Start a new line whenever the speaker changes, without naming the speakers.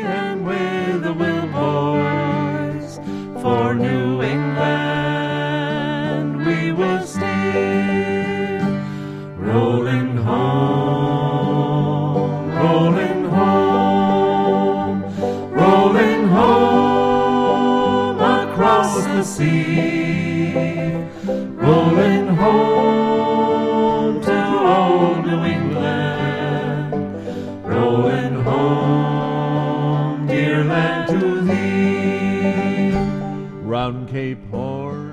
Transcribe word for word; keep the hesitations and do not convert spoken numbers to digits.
and with the Wilmores for New England we will steer, rolling home, rolling home, rolling home across the sea, rolling home to old New England, rolling home, dear land, to thee.
Round Cape Horn